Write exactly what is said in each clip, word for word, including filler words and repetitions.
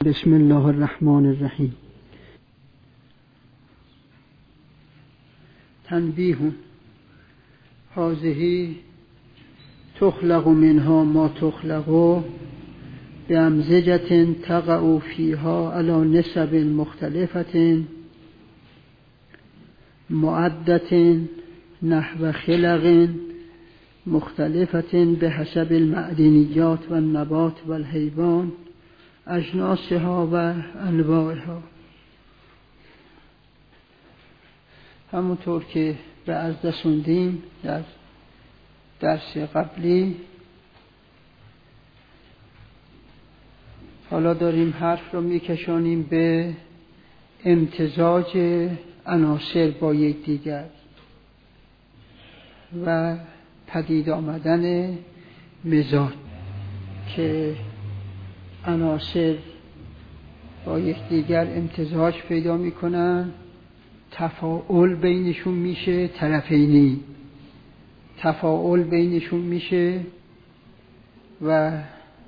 بسم الله الرحمن الرحیم. تنبیه: هذه تخلق منها ما تخلق بامزجة تقع فيها على نسب مختلفة معدة نحو خلق مختلفة بحسب المعدنیات و النبات و الحیوان اجناسها و انواعها. همونطور که به عرض رسوندیم در درس قبلی، حالا داریم حرف رو میکشانیم به امتزاج عناصر با یکدیگر و پدید آمدن مزاج، که عناصر با یکدیگر امتزاج پیدا میکنن، تفاعل بینشون میشه، طرفینی تفاعل بینشون میشه و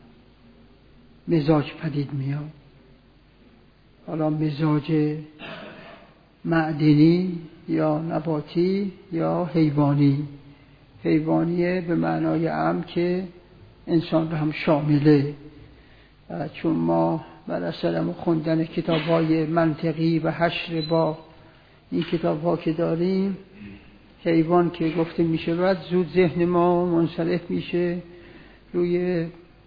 مزاج پدید میاد. حالا مزاج معدنی یا نباتی یا حیوانی. حیوانیه به معنای عام که انسان رو هم شامله، چون ما بر اثر خوندن کتاب‌های منطقی و حشر با این کتاب‌ها که داریم، حیوان که گفته میشه باید زود ذهن ما منصرف میشه روی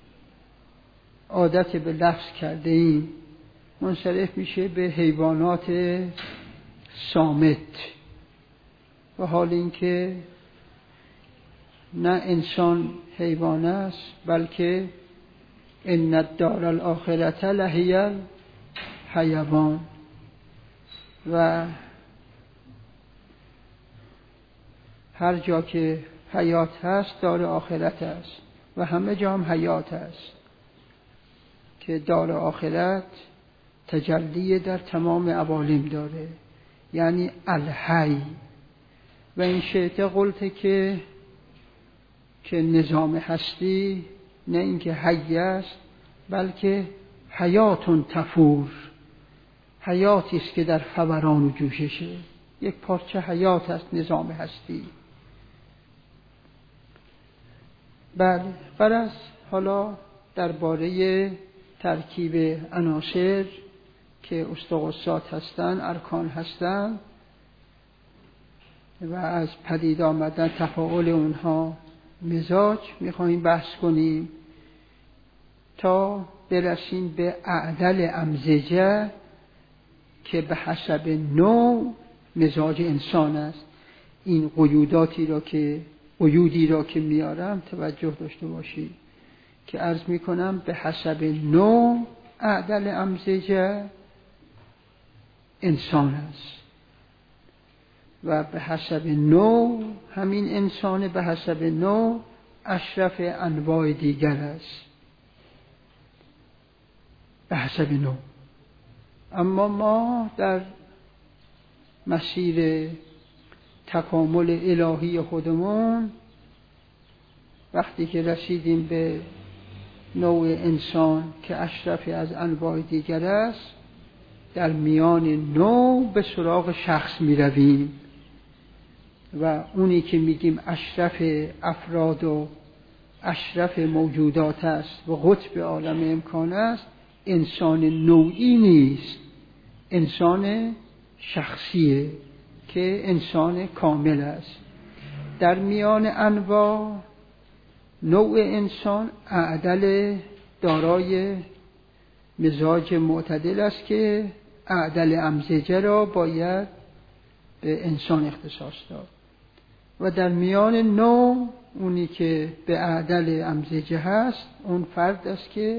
عادت به لفظ کرده ایم، منصرف میشه به حیوانات صامت، و حال اینکه نه انسان حیوان است، بلکه ان الدار الاخرة لهی الحیوان، و هر جا که حیات هست دار آخرت است و همه جا هم حیات است، که دار آخرت تجلی در تمام عوالم داره، یعنی الحی. و این شیطه قلته که که نظام هستی نه اینکه حی است، بلکه حیاتون تفور، حیاتی است که در فوران و جوششه، یک پارچه حیات است نظام هستی. بله، غرض حالا درباره ترکیب عناصر که استقصات هستند، ارکان هستند، و از پدید آمدن تفاعل اونها مزاج میخواهیم بحث کنیم تا برسیم به اعدل امزجه که به حسب نوع مزاج انسان است. این قیوداتی را که قیودی را که میارم توجه داشته باشید که عرض میکنم به حسب نوع اعدل امزجه انسان است، و به حسب نوع همین انسان به حسب نوع اشرف انواع دیگر است، به حسب نوع. اما ما در مسیر تکامل الهی خودمون وقتی که رسیدیم به نوع انسان که اشرف از انواع دیگر است، در میان نوع به سراغ شخص می رویم، و اونی که میگیم اشرف افراد و اشرف موجودات است و قطب عالم امکان است، انسان نوعی نیست، انسان شخصیه که انسان کامل است. در میان انواع نوع انسان اعدل دارای مزاج معتدل است که اعدل امزجه را باید به انسان اختصاص داد، و در میان نوع اونی که به اعدل امزجه هست اون فرد است که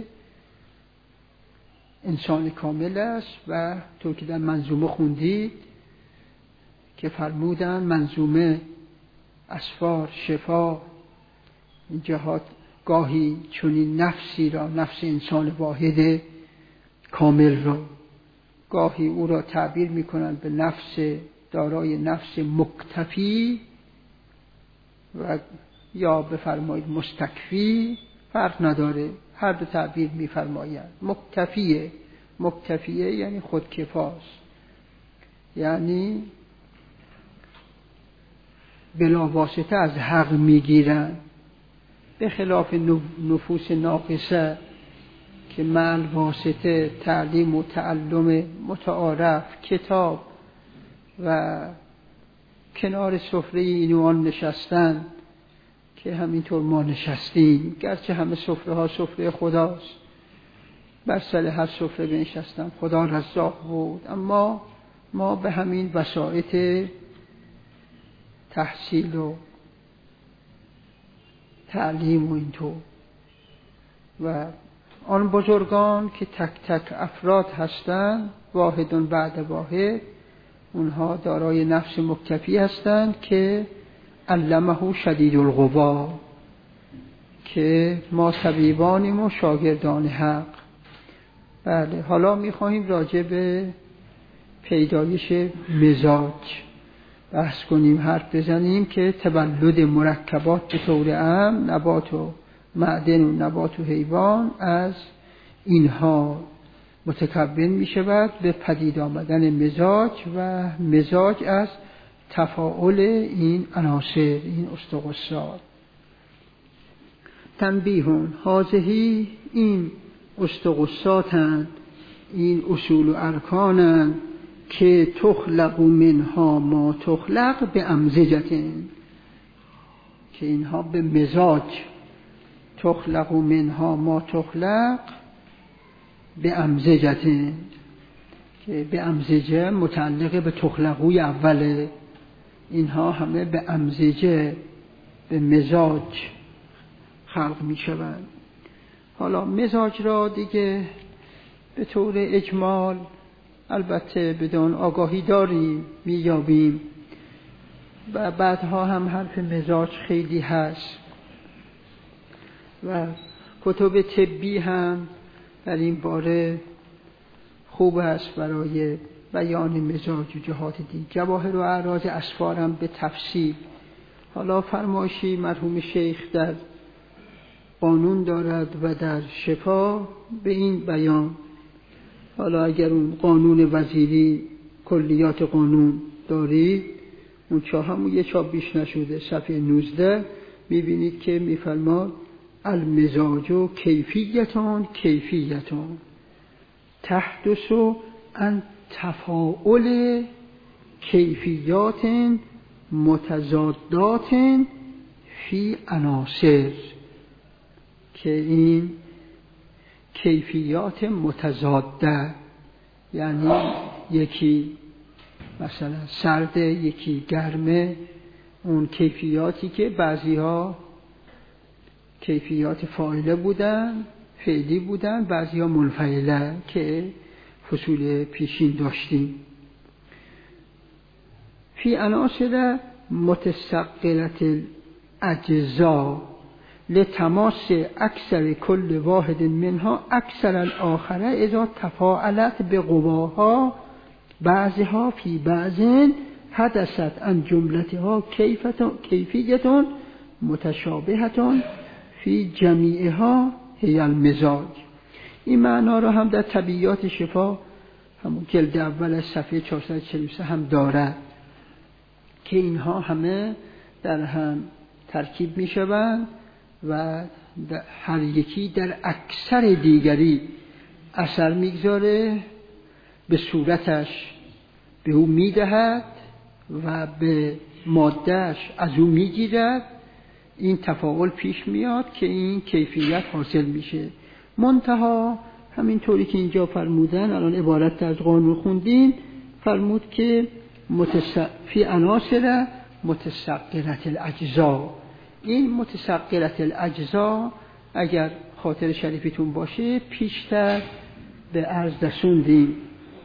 انسان کامل است. و تو که در منظومه خوندید که فرمودن منظومه اسفار شفا این جهات گاهی چنین نفسی را، نفس انسان واحد کامل را، گاهی او را تعبیر میکنند به نفس دارای نفس مکتفی و یا بفرمایید مستکفی، فرق نداره، هر دو تعبیر میفرمایند. مکتفیه مکتفیه یعنی خودکفاست، یعنی بلا واسطه از حق میگیرن، به خلاف نفوس ناقصه که مع واسطه تعلیم و تعلم متعارف کتاب و کنار سفره این و آن نشستن که همینطور ما نشستیم، گرچه همه سفره ها سفره خداست، بر سر هر سفره بنشستم خدا رزاق بود، اما ما به همین وسایط تحصیل و تعلیم و اینطور و آن بزرگان که تک تک افراد هستند واحدون بعد واحد، اونها دارای نفس مکتفی هستند که علمه شدید القوا، که ما طبیبانیم و شاگردان حق. بله، حالا میخواهیم راجع به پیدایش مزاج بحث کنیم، حرف بزنیم که تولد مرکبات به طور عام، نبات و معدن و نبات و حیوان، از اینها متکون می شود به پدید آمدن مزاج و مزاج از تفاعل این عناصر، این استقصات. تنبیهون هازهی، این استقصاتند، این اصول و ارکانند که تخلق منها ما تخلق به امزجتن، که اینها به مزاج، تخلق منها ما تخلق به امزجتن، که به امزجه متعلق به تخلقوی اوله، اینها همه به امزجه، به مزاج خلق می شوند. حالا مزاج را دیگه به طور اجمال البته بدون آگاهی داریم، میابیم و بعدها هم حرف مزاج خیلی هست و کتب طبی هم در این باره خوب است برای بیان مزاج و جهات دید. جواهر و اعراض اسفارم به تفصیل. حالا فرمایشی مرحوم شیخ در قانون دارد و در شفا به این بیان. حالا اگر اون قانون وزیری کلیات قانون دارید، اون چاه همون یه چاپ بیش نشده، صفحه نوزده میبینید که میفرماد المزاج و کیفیتان کیفیتان تحدث ان تفاعل کیفیات متضادات فی عناصر، که این کیفیات متضاده یعنی یکی مثلا سرده یکی گرمه، اون کیفیاتی که بعضی ها کیفیات فاعله بودن، فعلی بودن، بعضی ها منفعله که فصول پیشین داشتیم. فی عناصر متسقلة الاجزاء لتماس اکثر کل واحد منها اکثر الاخره اذا تفاعلت به قواها بعضها فی بعض حدثت عن جملتها کیفیت متشابهتون فی جمیعها هی المزاج. این معنا را هم در طبیعیات شفا همون جلد اول از صفحه چهارصد و چهل و سه هم دارد که اینها همه در هم ترکیب می شوند و هر یکی در اکثر دیگری اثر میگذاره، به صورتش به او میدهد و به مادهش از او میگیرد. این تفاعل پیش میاد که این کیفیت حاصل میشه. منتها همینطوری که اینجا فرمودن، الان عبارت از قانون خوندین، فرمود که فی عناصر متسقلة الاجزاء. این متسقلة الاجزاء اگر خاطر شریفتون باشه پیشتر به عرض رسوندیم،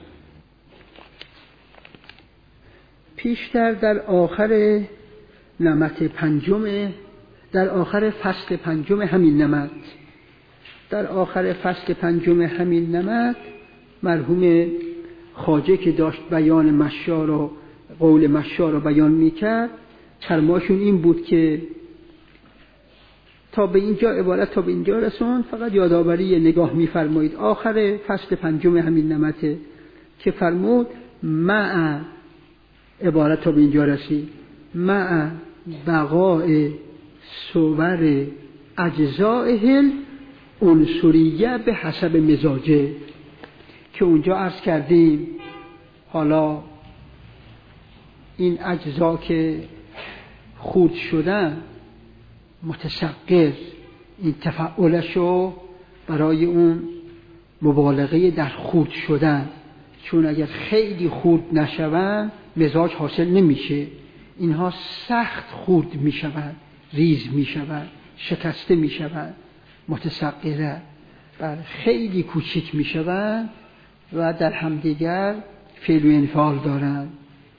پیشتر در آخر نمط پنجم، در آخر فصل پنجم همین نمط، در آخر فصل پنجم همین نمط مرحوم خواجه که داشت بیان مشار و قول مشار رو بیان میکرد، فرماشون این بود که تا به اینجا عبارت تا به اینجا رسوند. فقط یادآوری نگاه می‌فرمایید آخر فصل پنجم همین نمته که فرمود مع عبارت تا به اینجا رسید مع بقاء صور اجزائه عنصریه به حسب مزاجه، که اونجا عرض کردیم حالا این اجزا که خورد شدن متسقر این تفعولشو برای اون مبالغه در خورد شدن، چون اگر خیلی خورد نشوند مزاج حاصل نمیشه، اینها سخت خورد میشوند، ریز میشوند، شکسته میشوند، متسقره بر خیلی کوچک میشوند و در همدیگر فعل و انفعال دارند.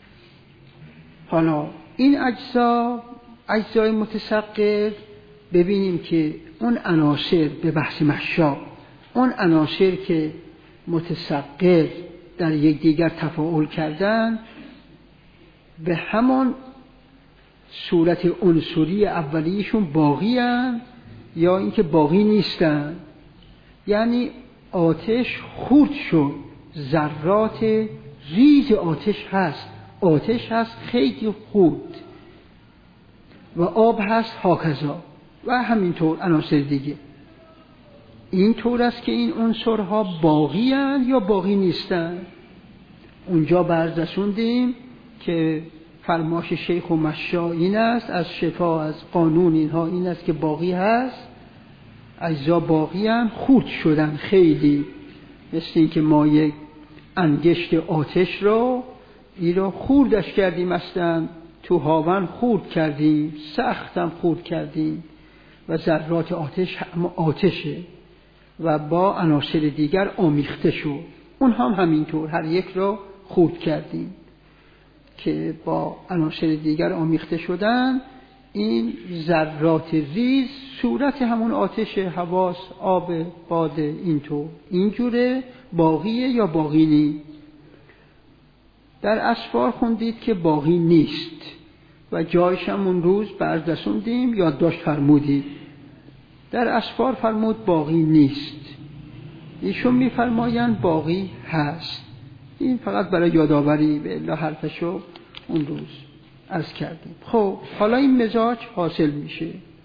حالا این اجزا اجزای متسقر ببینیم که اون عناصر به بحث محشا اون عناصر که متسقر در یک دیگر تفاعل کردن به همان صورت عنصری اولیشون باقی هستند یا اینکه باقی نیستن. یعنی آتش خورد شد، ذرات ریز آتش هست، آتش هست خیلی خورد و آب هست هاکذا و همینطور عناصر دیگه. این طور است که این عنصرها باقی هستند یا باقی نیستند. اونجا بررسوندیم که فرماش شیخ و مشا این است از شفا از قانون اینها این است که باقی هست، اجزا باقی هم خورد شدن خیلی، مثل این که ما یک انگشت آتش رو این رو خوردش کردیم، اصلا تو هاون خورد کردیم، سختم خورد کردیم و ذرات آتش هم آتشه و با عناصر دیگر آمیخته شد. اون هم همینطور هر یک رو خورد کردیم که با عناصر دیگر آمیخته شدن. این ذرات ریز صورت همون آتش، حواس، آب، باد، اینطور اینجوره باقیه یا باقی نیست. در اسفار خوندید که باقی نیست و جایش هم اون روز بررسوندیم یادداشت فرمودید. در اسفار فرمود باقی نیست، ایشون میفرمایند باقی هست. این فقط برای یادآوری به الا حرفشو اون روز عرض کردیم. خب حالا این مزاج حاصل میشه،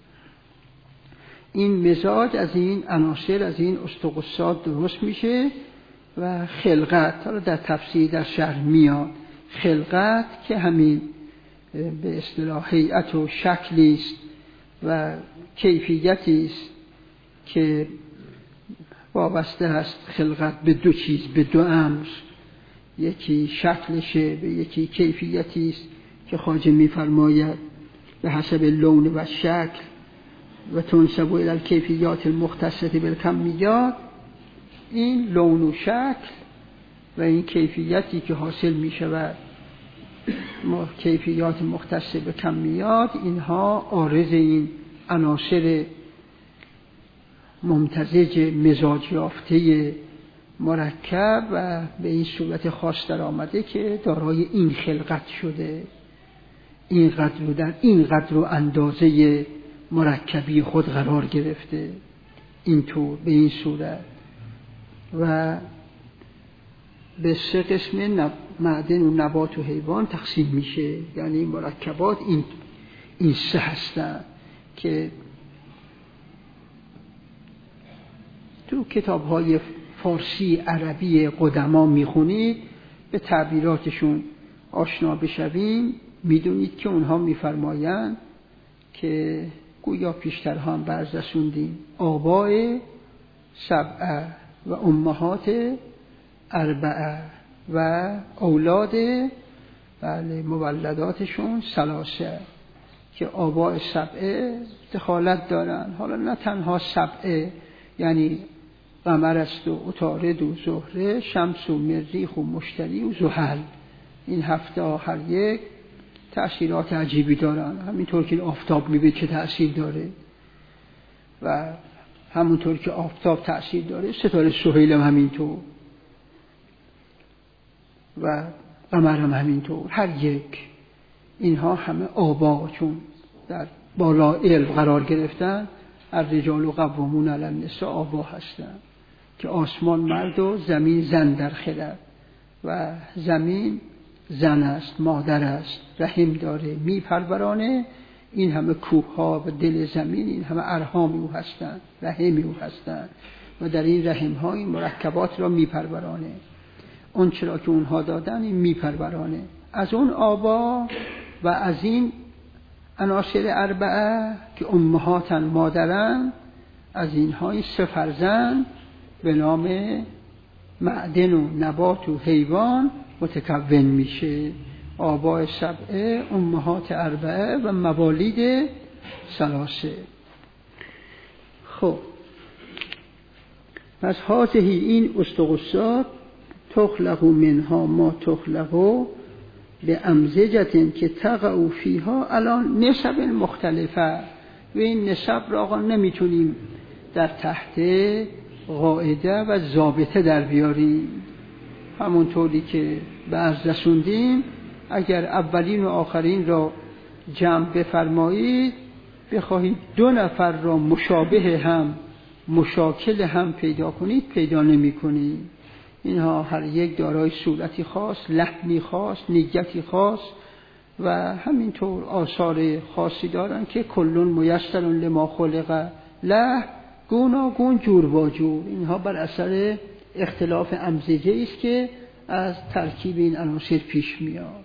این مزاج از این عناصر از این استقصات درست میشه و خلقت، حالا در تفسیر در شرح میاد خلقت که همین به اصطلاح هیئت و شکلی است و کیفیتی است که وابسته است خلقت به دو چیز، به دو امر، یکی شکلشه به یکی کیفیتی است که خواجه می‌فرماید به حسب لون و شکل و تنسب الی الکیفیات المختصة بالکمیات. این لون و شکل و این کیفیتی که حاصل می‌شود کیفیات مختص به کمیات، اینها عارض این عناصر ممتزج مزاج یافته مرکب و به این صورت خاص در آمده که دارای این خلقت شده، این قدر رو در این قدر و اندازه مرکبی خود قرار گرفته، اینطور به این صورت و به سه قسم معدن و نبات و حیوان تقسیم میشه. یعنی مرکبات این این سه هستن که تو کتاب‌های فارسی عربی قدما میخونید به تعبیراتشون آشنا بشویم، میدونید که اونها میفرمایند که گویا پیشتر هم بررسوندیم آباء سبعه و امهات اربعه و اولاد بله مولداتشون ثلاثه، که آباء سبعه دخالت دارن. حالا نه تنها سبعه یعنی قمر است و عطارد و زهره، شمس و مریخ و مشتری و زحل، این هفته هر یک تأثیرات عجیبی دارن. همینطور که آفتاب میبینید چه تأثیر داره و همونطور که آفتاب تأثیر داره ستاره سهیل هم همینطور و قمر هم همینطور، هر یک اینها همه آبا چون در بالا علم قرار گرفتن الرجال قوامون علی النساء آبا هستند که آسمان مرد و زمین زن در خلد و زمین زن است، مادر است، رحم داره، میپرورانه. این همه کوه ها و دل زمین این همه ارحام او هستند، رحم او هستند و در این رحم ها این مرکبات را میپرورانه. اون چرا که اونها دادن این میپرورانه. از اون آبا و از این عناصر اربعه که امهاتن مادرن، از اینها این سه فرزند به نام معدن و نبات و حیوان متکون میشه. آباء سبعه، امهات اربعه و موالید ثلاثه. خب پس هاته این استغثات تخلق منها ما تخلق به امزجتن که تقع فیها الان نسب مختلفه و این نسب را آقا نمیتونیم در تحت قاعده و ضابطه در بیاریم. همونطوری که بعض رسوندیم اگر اولین و آخرین را جمع بفرمایید بخواهید دو نفر را مشابه هم مشاکل هم پیدا کنید پیدا نمی کنید. اینها هر یک دارای صورتی خاص، لحنی خاص، نیتی خاص و همینطور آثار خاصی دارن که کلون میسر لما خلق له، گوناگون جور با جور. اینها بر اثر اختلاف امزجه است که از ترکیب این عناصر پیش میاد.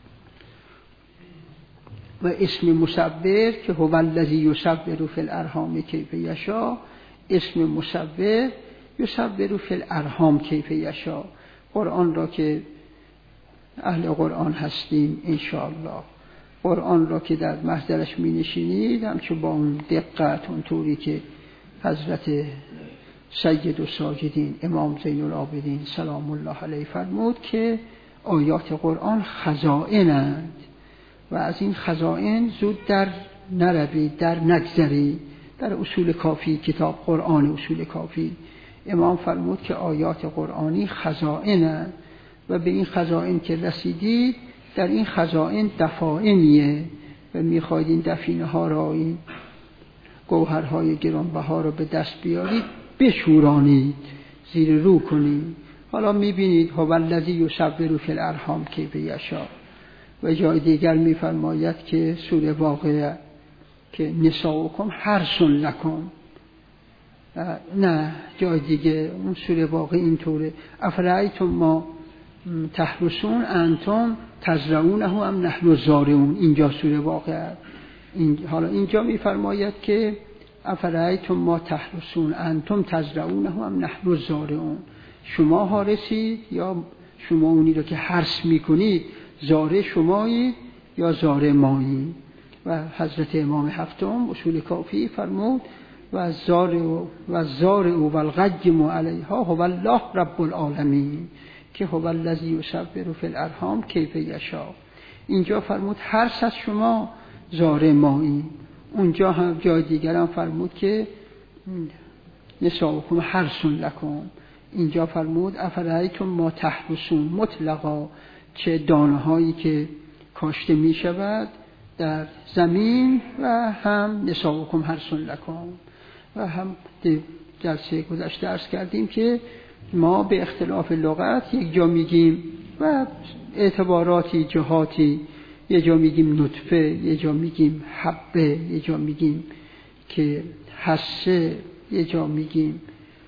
و اسم مصور که هو الذی یصور فی الارحام کیف یشاء، اسم مصور یصور فی الارحام کیف یشاء. قرآن را که اهل قرآن هستیم انشاءالله، قرآن را که در محضرش می نشینید همچون با اون دقت اونطوری که حضرت سید و ساجدین امام زین العابدین سلام الله علیه فرمود که آیات قرآن خزائنند و از این خزائن زود در نروید، در نگذرید. در اصول کافی، کتاب قرآن اصول کافی، امام فرمود که آیات قرآنی خزائنند و به این خزائن که رسیدید در این خزائن دفائنیه و میخواید این دفینه ها را، این گوهرهای گرانبها را به دست بیارید، بشورانید، زیر رو کنید. حالا میبینید هو الذی یصور فی الارحام کیف یشاء. و جای دیگر میفرماید که سوره واقعه که نساؤکم حرث لکم، نه جای دیگه اون سوره واقعه اینطوره افرأیتم ما تحرثون انتم تزرعونه ام نحن الزارعون. اینجا سوره واقعه. این حالا اینجا میفرماید که افرأیتم ما تحرثون انتم تزرعونه ام نحن الزارعون. شما حارسید یا شما اونی رو که حرث میکنید زارع شمایید یا زارع مایید. و حضرت امام هفتم اصول کافی فرمود و زارع و زارع و القیم علیها هو الله رب العالمین که هو الذی یصور فی الارحام کیف یشاء. اینجا فرمود حرث از شما زارع مایید. اونجا هم جای دیگر هم فرمود که نساؤکم حرث لکم. اینجا فرمود افرأیتم ما تحرثون مطلقا، چه دانه هایی که کاشته می شود در زمین و هم نساؤکم حرث لکم. و هم جلسه گذشته عرض کردیم که ما به اختلاف لغت یک جا میگیم و اعتباراتی جهاتی، یه جا میگیم نطفه، یه جا میگیم حبه، یه جا میگیم که حسه، یه جا میگیم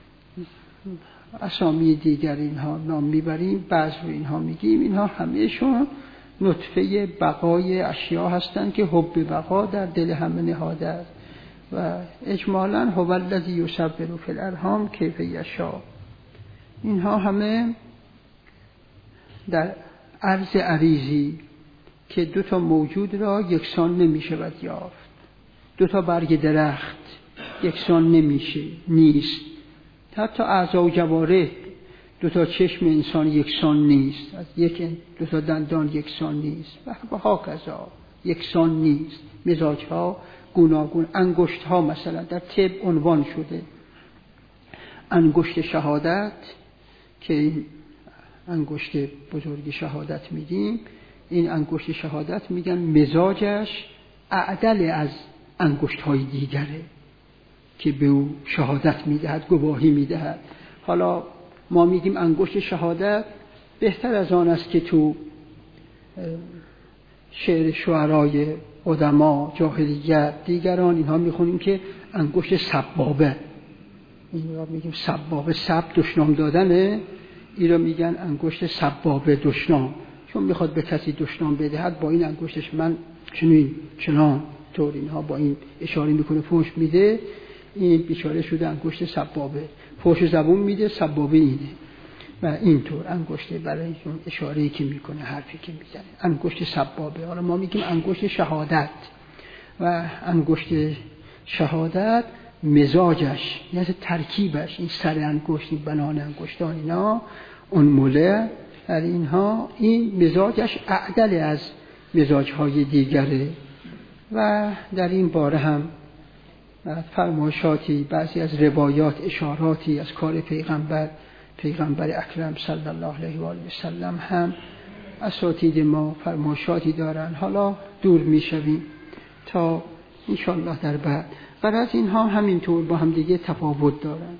اسامی دیگر اینها نام میبریم، بعض رو اینها میگیم. اینها همیشون نطفه بقای اشیا هستند که حب بقا در دل همه نهاده است. و اجمالاً هو الذی یصور فی الارحام کیف یشاء. اینها همه در عرض عریضی که دو تا موجود را یکسان نمیشود یافت. دو تا برگ درخت یکسان نمیشه، نیست. حتی اعضا و جوارح، دو تا چشم انسان یکسان نیست، از یک دو تا دندان یکسان نیست و هاکذا یکسان نیست. مزاج ها گوناگون. انگشت ها مثلا در طب عنوان شده انگشت شهادت که این انگشت بزرگ شهادت میگیم، این انگشت شهادت میگن مزاجش اعدل از انگشت های دیگره که به او شهادت میدهد، گواهی میدهد. حالا ما میگیم انگشت شهادت، بهتر از آن است که تو شعر شعرای قدما جاهلیت دیگران اینها میخونیم که انگشت سبابه، این را میگیم سبابه، سب دشنام دادنه، این را میگن انگشت سبابه دشنام، چون میخواد به کسی دشنام بدهد با این انگشتش من چنین چنان طور اینها با این اشاره میکنه، فحش میده، این بیچاره شده انگشت سبابه، فحش زبون میده، سبابه اینه و اینطور انگشت برای اون اشاره‌ای که میکنه، حرفی که میزنه، انگشت سبابه. حالا ما میگیم انگشت شهادت و انگشت شهادت مزاجش یعنی ترکیبش، این سر انگشت، این بنان انگشتان اینا، اون موله در اینها، این مزاجش اعدل از مزاجهای دیگره. و در این باره هم فرمایشاتی، بعضی از روایات اشاراتی از کار پیغمبر پیغمبر اکرم صلی الله علیه و آله و سلم هم اساتید ما فرمایشاتی دارن. حالا دور میشویم تا انشاءالله در بعد. غرض اینها همینطور با هم دیگه تفاوت دارن.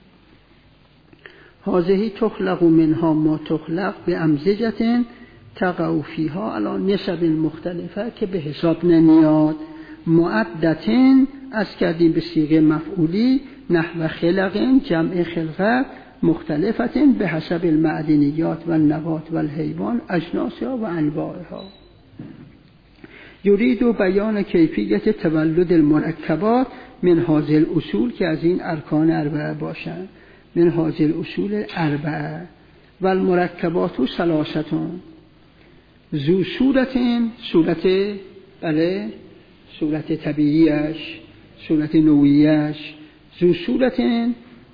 هذه تخلق منها ما تخلق به امزجة تقع فیها علی نسب مختلفه که به حساب نمیاد. معدتن از کردیم به صیغه مفعولی، نحو خلق جمع خلقه مختلفتن به حسب المعدنیات و النبات و الحیوان اجناسها و انواعها. یرید و بیان کیفیت تولد المرکبات من هذه الاصول که از این ارکان اربعه باشند، من هذه الاصول اربعه و المرکبات ثلاثتون ذو صورتین، صورت بله صورت طبیعیش، صورت نوعیش، ذو صورتین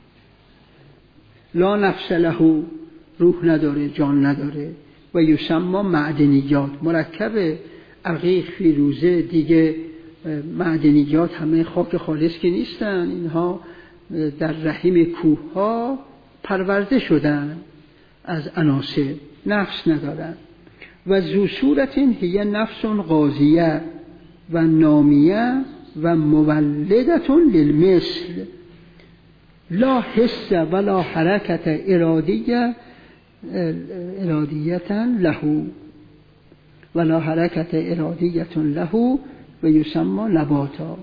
لا نفس له، روح نداره، جان نداره، و یسمى معدنیات، مرکب عقیق فیروزه دیگه، معدنیات همه خاک خالص که نیستن، اینها در رحم کوه ها پرورده شدن از عناصر، نفس ندارن. و ذو صورت هی نفس غازیه و نامیه و مولدة للمثل لا حس ولا حرکت ارادیه ارادیتا له ولا حرکت ارادیتا له و یسمى نباتا،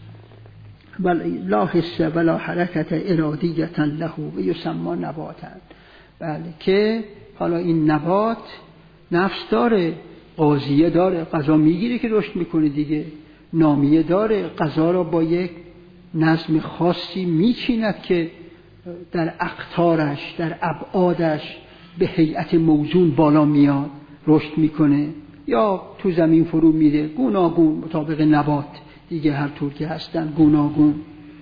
لا حس ولا حرکت ارادیتا له و یسمى نباتا. بله که حالا این نبات نفس داره، غازیه داره، غذا میگیره که رشد میکنه دیگه، نامیه داره، غذا را با یک نظم خاصی میچیند که در اقطارش، در ابعادش به هیئت موزون بالا میاد، رشد میکنه، یا تو زمین فرو میره، گوناگون مطابق نبات دیگه، هر طور که هستن گوناگون.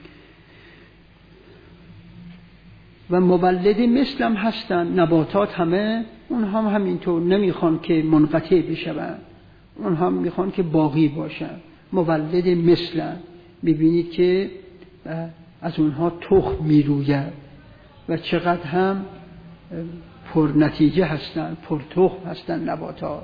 و مولد مثلم هستن، نباتات همه اونها هم همینطور نمیخوان که منقطع بشن، اونها هم میخوان که باقی باشن، مولد مثلن. میبینید که از اونها تخم میروید و چقدر هم پر نتیجه هستن، پر تخم هستن نباتات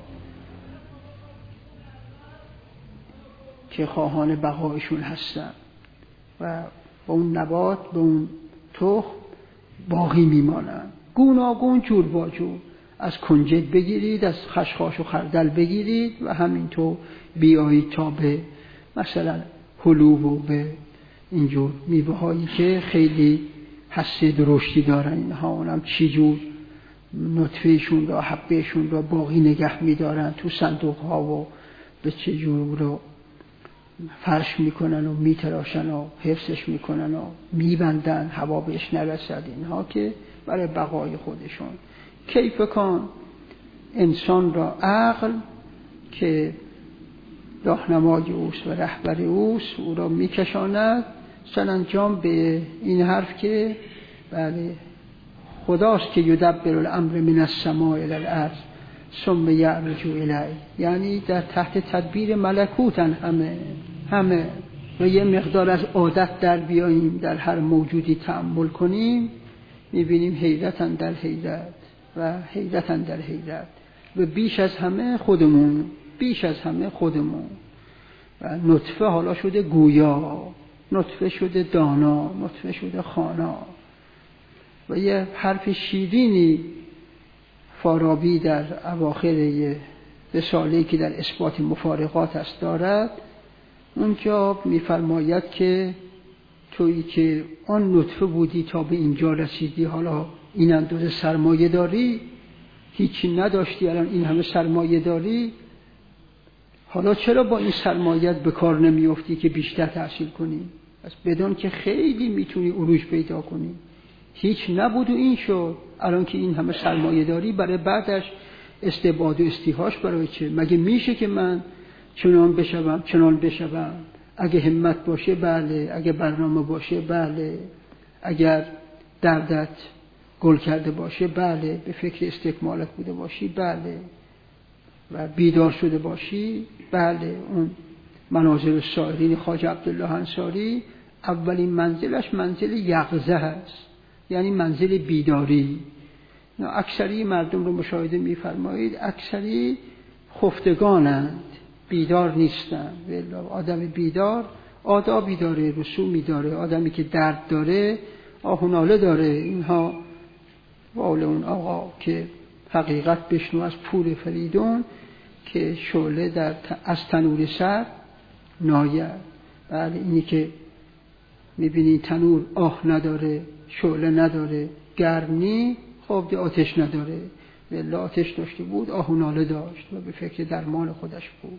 که خواهان بقایشون هستن و با اون نبات، با اون تخم باقی میمانن، گوناگون جور با جور، از کنجد بگیرید، از خشخاش و خردل بگیرید و همینطور بیایید تا به مثلا حلوب و به اینجور میوه هایی که خیلی حسه درشتی دارن، اینها اونم چی جور نطفهشون را، حبهشون را باقی نگه میدارن تو صندوق ها و به چه جور رو فرش میکنن و میتراشن و حفظش میکنن و میبندن هوا بهش نرسد، اینها که برای بقای خودشون. کیف کن انسان را عقل که راهنمای اوست و رهبر اوست، او را میکشاند سرانجام به این حرف که بله خداست که یدبر الامر من السماء الی الارض ثم یعرج الیه، یعنی در تحت تدبیر ملکوتن همه همه و یه مقدار از عادت در بیاییم، در هر موجودی تأمل کنیم، میبینیم حیرتن در حیرت و حیرتن در حیرت و بیش از همه خودمون، بیش از همه خودمون. و نطفه حالا شده گویا، نطفه شده دانا، نطفه شده خانا. و یه حرف شیرینی فارابی در اواخر رساله‌ای که در اثبات مفارقات است دارد. اونجا می‌فرماید که تویی که آن نطفه بودی تا به اینجا رسیدی، حالا این اندازه سرمایه داری، هیچی نداشتی الان این همه سرمایه داری، حالا چرا با این سرمایه‌ات به کار نمی‌افتی که بیشتر تحصیل کنی؟ پس بدون که خیلی میتونی عروج پیدا کنی. هیچ نبود و این شد، الان که این همه سرمایه داری برای بعدش استعباد و استیحاش برای چه؟ مگه میشه که من چنان بشوم چنان بشوم؟ اگه همت باشه بله، اگه برنامه باشه بله، اگر دردت گل کرده باشه بله، به فکر استکمالت بوده باشی بله، و بیدار شده باشی بله. اون منازل السائرین خواجه عبدالله انصاری اولین منزلش منزل یقظه هست، یعنی منزل بیداری. اکثری مردم رو مشاهده می‌فرمایید، اکثری خفتگانند، بیدار نیستند. آدم بیدار آدابی داره، رسومی داره. آدمی که درد داره آه و ناله داره. اینها واول اون آقا که حقیقت بشنو از پور فریدون که شعله در از تنور سر ناید. بله، اینی که میبینی تنور آه نداره، شعله نداره، گرمی، خب دی آتش نداره. ولی آتش داشته بود آه و ناله داشت و به فکر درمان خودش بود.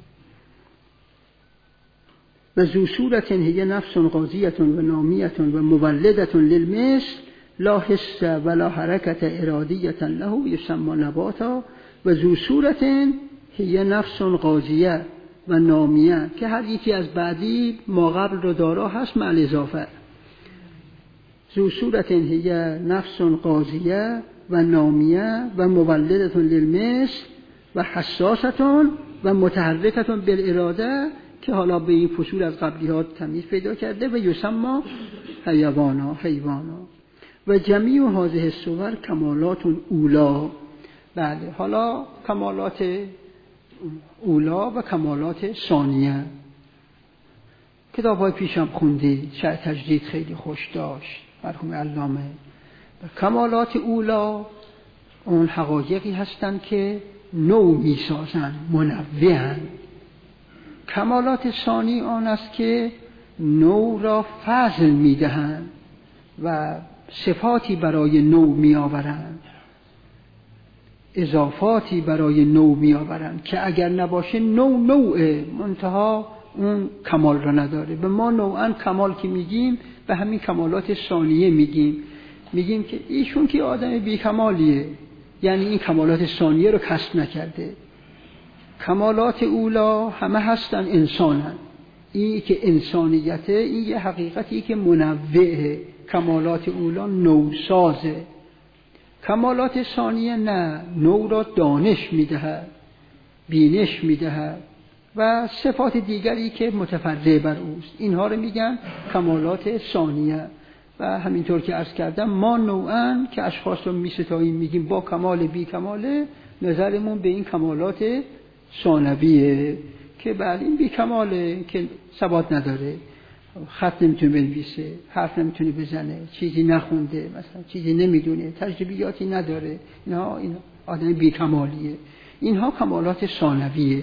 و ذو صورت هی نفس قاضیة و نامیة و مولدة للمثل لا حس ولا حرکت ارادیة له یسمى نباتا. و ذو صورت هی نفس قاضیة و نامیه، که هر یکی از بعدی ما قبل رو دارا هست مع الاضافه. ذو صورت هی نفس قاضیه و نامیه و مولدة للمثل و حساسة و متحرکة بالاراده، که حالا به این فصول از قبلیات تمیز پیدا کرده. و یسمى حیوانا حیوانا و جمیع هذه الصور کمالات اولا. بله، حالا کمالات اولا و کمالات ثانیه. کتاب های پیشم خوندی، شاید تجدید خیلی خوش داشت مرحوم علامه. کمالات اولا اون حقایقی هستند که نوع می سازن، منوعن. کمالات ثانی آن است که نوع را فضل می دهند و صفاتی برای نوع می آورند، اضافاتی برای نوع می آورند که اگر نباشه نوع نوعه، منتها اون کمال را نداره. به ما نوعاً کمال که میگیم به همین کمالات ثانیه میگیم. میگیم که ایشون که آدم بی کمالیه، یعنی این کمالات ثانیه رو کسب نکرده. کمالات اولا همه هستن انسانن. این که انسانیته، این یه حقیقتی که منوعه. کمالات اولا نوسازه. کمالات ثانیه نه، نوع را دانش میدهد، بینش میدهد و صفات دیگری که متفرع بر اوست. اینها رو میگن کمالات ثانیه. و همینطور که عرض کردم ما نوعاً که اشخاص رو میستاییم میگیم با کمال بی کماله، نظرمون به این کمالات ثانویه که بله این بی کماله که ثبات نداره، خط نمیتونه بنویسه، حرف نمیتونه بزنه، چیزی نخونده، مثلا چیزی نمیدونه، تجربیاتی نداره، اینها این آدم بی کمالیه. اینها کمالات ثانویه.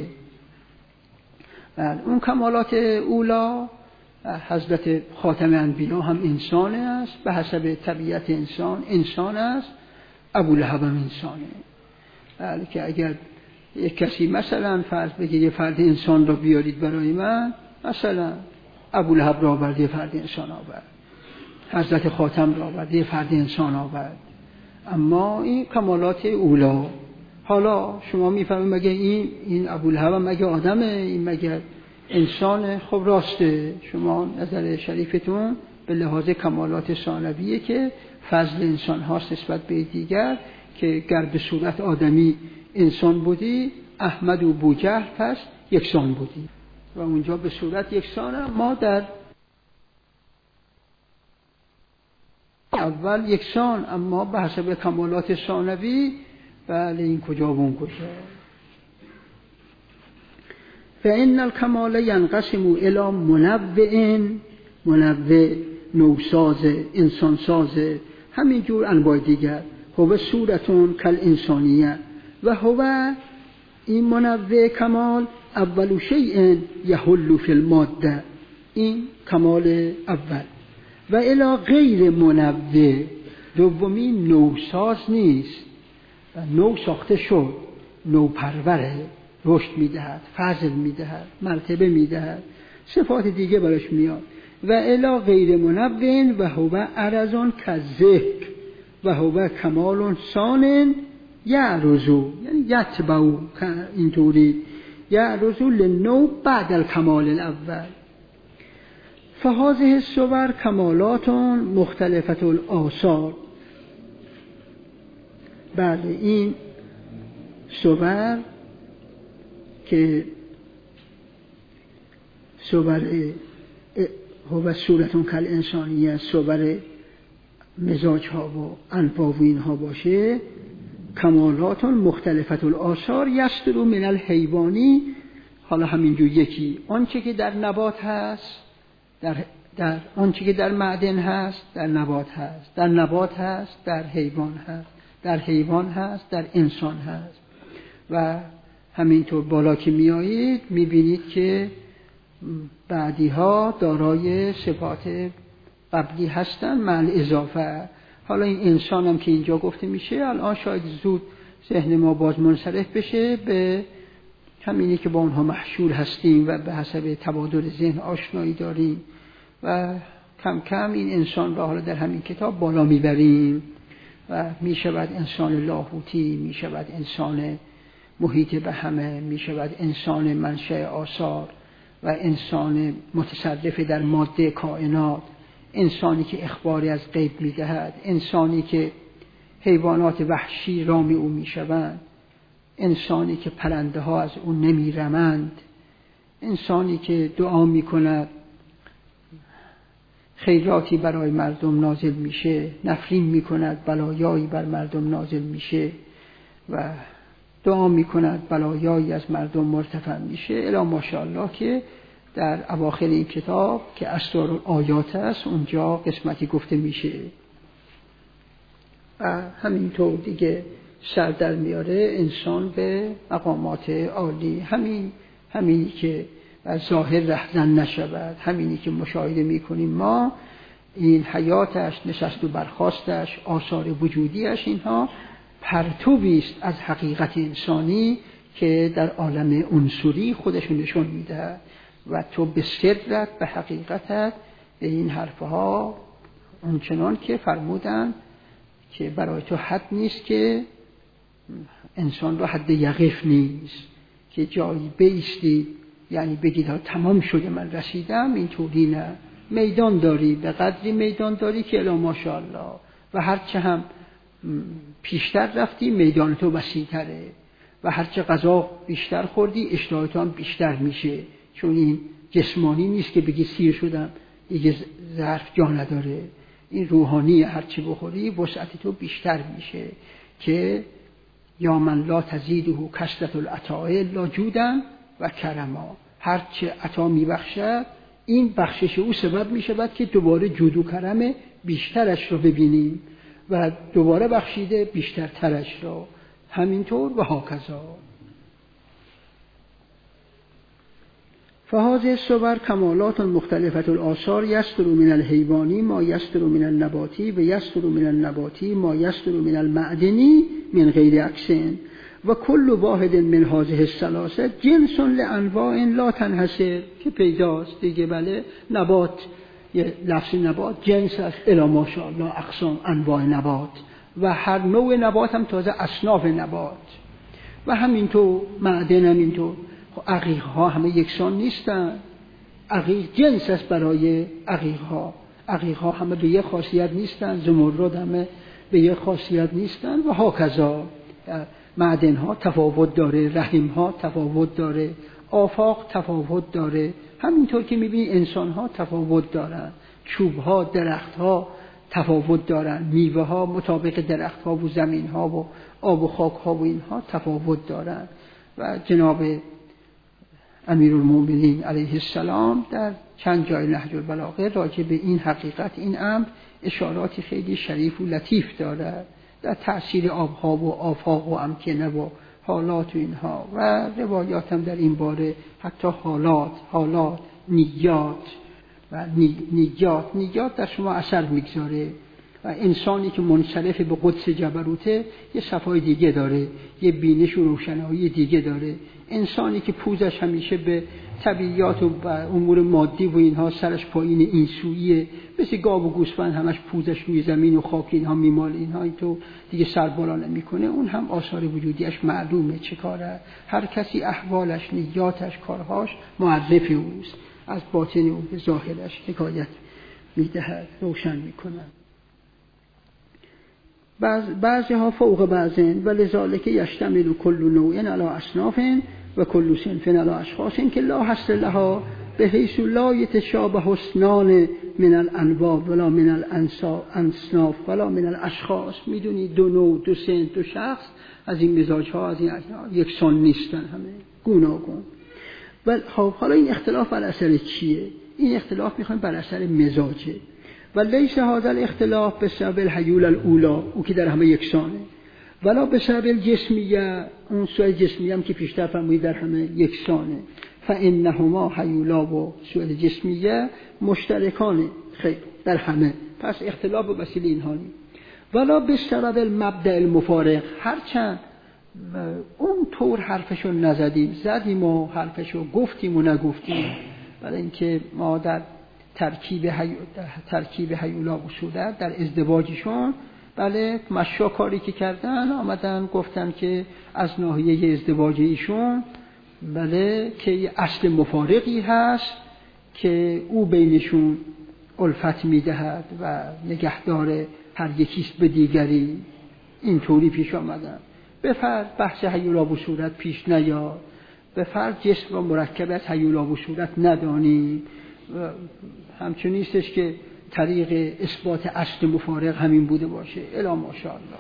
اون کمالات اولا، حضرت خاتم انبیا هم انسان است، به حسب طبیعت انسان انسان است. ابولهب هم انسانه. بله، که اگر یک کسی مثلا فرض بگه یه فرد انسان را بیارید برای من، مثلا ابولهب را آورد یه فرد انسان آورد، حضرت خاتم را آورد یه فرد انسان آورد. اما این کمالات اولا. حالا شما میفهمید مگه این این ابولهب مگه آدمه، این مگه انسان؟ خب راسته، شما نظر شریفتون به لحاظ کمالات ثانویه که فضل انسان هاست نسبت به دیگر، که گر به صورت آدمی انسان بودی احمد و بوجهل پس یکسان بودی، و اونجا به صورت یکسانه. ما در اول یکسان، اما به حسب کمالات ثانوی بله این کجا و اون کجا. فإن الكمال ينقسم إلى منوع منوع، نوساز، انسانساز، همینجور انواع دیگر. هو صورتون کل انسانیه و هو این منوع کمال اول شیء یحل فی الماده، این کمال اول. و الی غیر منوع، دومی نوساز نیست و نو ساخته شد، نو پروره، رشد میدهد، فضل میدهد، مرتبه میدهد، صفات دیگه براش میاد. و الی غیر منوع و هو عرض کذکر و هو کمال ثان یعرضو، یعنی یتبعو، اینطوری یعرضو للنو بعد الکمال الاول. فهذه الصور کمالات مختلفة الآثار. بله، این صور که صور هو صورتون کل انسانیه، صور مزاج ها و انواع و اینها باشه، کمالات مختلفة الآثار یسترو من الحیوانی. حالا همینجور یکی آنچه که در نبات هست، در در آنچه که در معدن هست در نبات هست، در نبات هست در حیوان هست، در حیوان هست در انسان هست. و همینطور بالا که میایید میبینید که بعدی ها دارای صفات قبلی هستن مع اضافه. حالا این انسان هم که اینجا گفته میشه، الان شاید زود ذهن ما باز منصرف بشه به همینی که با اونها محشور هستیم و به حسب تبادل ذهن آشنایی داریم و کم کم این انسان را حالا در همین کتاب بالا میبریم و میشود انسان لاهوتی، میشود انسان محیط به همه، میشود انسان منشأ آثار و انسان متصرف در ماده کائنات، انسانی که اخباری از غیب میدهد، انسانی که حیوانات وحشی رام او میشوند، انسانی که پرنده ها از او نمیرمند، انسانی که دعا میکند خیراتی برای مردم نازل میشه، نفرین میکند بلایایی بر مردم نازل میشه و دعا میکند بلایایی از مردم مرتفع میشه. الی ماشاءالله که در اواخر این کتاب که اسرار آیات است اونجا قسمتی گفته میشه و همینطور دیگه سر در میاره انسان به مقامات عالی. همین همینی که از ظاهر رهزن نشود، همینی که مشاهده میکنیم ما، این حیاتش، نشست و برخاستش، آثار وجودیش، اینها پرتویی است از حقیقت انسانی که در عالم عنصری خودشون نشون میده و تو به سرت، به حقیقتت، به این حرفها اونچنان که فرمودن که برای تو حد نیست که انسان را حد یقف نیست که جایی بیستی یعنی بگید ها تمام شده من رسیدم، اینطوری نه. میدان داری، به قدری میدان داری که الی ماشاءالله و هرچه هم پیشتر رفتی میدان تو وسیع‌تره و هرچه غذا بیشتر خوردی اشتهای تو هم بیشتر میشه، چون این جسمانی نیست که بگی سیر شدم دیگه ظرف جا نداره. این روحانی، هرچی بخوری وسعت تو بیشتر میشه که یا من لا تزیده کثرة العطاء الا جودا و کرما. هرچه عطا میبخشد این بخشش او سبب میشود که دوباره جود و کرم بیشترش رو ببینیم و دوباره بخشیده بیشتر ترش رو، همینطور و هاکذا. فهذه الصور کمالات مختلفة الآثار یستر من الحیوانی ما یستر من النباتی و یستر من النباتی ما یستر من المعدنی من غیر عکسین و کل واحد من هذه الثلاثه جنس لانواع لا تنحصر، که پیداست دیگه. بله، نبات، یه لفظ نبات جنس است، الی ماشاءالله اقسام انواع نبات و هر نوع نبات هم تازه اصناف نبات و همینطور معدن همینطور. عقیق ها همه یکسان نیستن، عقیق جنس است برای عقیق ها، عقیق ها همه به یک خاصیت نیستن، زمرد همه به یک خاصیت نیستن و هاکذا. معدن ها تفاوت داره، رحم ها تفاوت داره، آفاق تفاوت داره، همینطور که میبینی انسان ها تفاوت دارن، چوب ها، درخت ها تفاوت دارن، میوه ها مطابق درخت ها و زمین ها و آب و خاک ها و اینها تفاوت دارن. و جناب امیرالمومنین علیه السلام در چند جای نهج البلاغه راجع به این حقیقت این امر اشاراتی خیلی شریف و لطیف دارد در تأثیر آبها و آفاق و امکنه و حالات و اینها و روایات هم در این باره حتی حالات حالات نیات و نیات نیات در شما اثر میگذاره و انسانی که منصرف به قدس جبروته یه صفای دیگه داره، یه بینش و روشنایی دیگه داره. انسانی که پوزش همیشه به طبیعیات و امور مادی و اینها سرش پایین این سویه، مثل گاو و گوسفند همش پوزش روی زمین و خاک اینها میمال اینها این تو دیگه سر بالا نمیکنه، اون هم آثار وجودیش معلومه چه کاره. هر کسی احوالش، نیاتش، کارهاش معرف اوست، از باطن او به ظاهرش حکایت میدهد، روشن میکنه. بعض بعضی ها فوق بعضن و لذالک یشتمل کل نوع علی اصناف و کل صنف علی اشخاص که لا حصر لها به حیث لا یتشابه اثنان من الانواع ولا من الانصاف ولا من الاشخاص. میدونی دو نوع، دو صنف، دو شخص از این مزاج ها از این یکسان نیستن، همه گوناگون. ولی حالا این اختلاف بر اثر چیه؟ این اختلاف میخوایم بر اثر مزاجه. و لیس هذا الاختلاف به سبب الحیول الاولا، او که در همه یکسانه، ولا به سبب الجسمیه، اون سوء جسمیه هم که پیشتر فرمودید در همه یکسانه. فانهما حیولا و سوء جسمیه مشترکانه خیر در همه، پس اختلاف به وسیله اینها نیست. ولا به سبب المبدأ المفارق، هرچند اون طور حرفشو نزدیم، زدیم و حرفشو گفتیم و نگفتیم، برای اینکه ما در ترکیب حی... ترکیب حیولا و صورت در ازدواجشون بله مشا کاری که کردن آمدن گفتن که از ناحیه ازدواج ایشون بله که اصل مفارقی هست که او بینشون الفت میدهد و نگهدار هر یکیست به دیگری، این طوری پیش آمدن. به فرض بحث حیولا و صورت پیش نیاد، به فرض جسم و مرکب از حیولا و صورت ندانیم، همچون نیستش که طریق اثبات اصل مفارق همین بوده باشه الی ماشاءالله.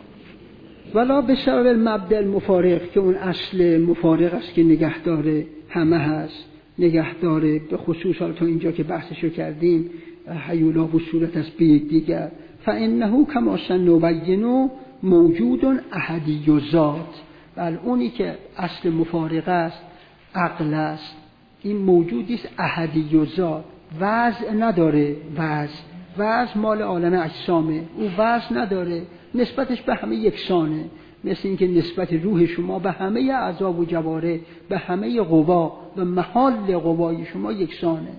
ولا به سبب المبدأ المفارق که اون اصل مفارق است که نگهدار همه هست، نگهدار به خصوص حال تا اینجا که بحثشو کردیم حیولا و صورت است به دیگر. فانه کما سنبین موجود احدی ذات، بل اونی که اصل مفارق است عقل است، این موجودی است احدی ذات، وضع نداره، وضع وضع مال عالم اجسامه، او وضع نداره، نسبتش به همه یکسانه، مثل اینکه نسبت روح شما به همه اعضا و جواره، به همه قوا و محال قوای شما یکسانه